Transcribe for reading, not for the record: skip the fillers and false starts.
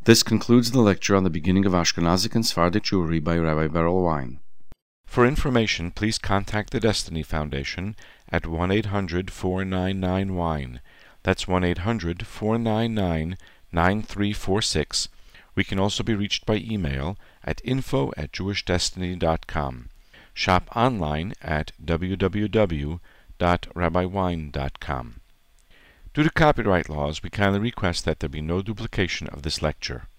This concludes the lecture on the beginning of Ashkenazic and Sephardic Jewry by Rabbi Berel Wein. For information, please contact the Destiny Foundation at 1-800-499-WINE. That's 1-800-499-9346. We can also be reached by email at info@jewishdestiny.com. Shop online at www.rabbiwine.com. Due to copyright laws, we kindly request that there be no duplication of this lecture.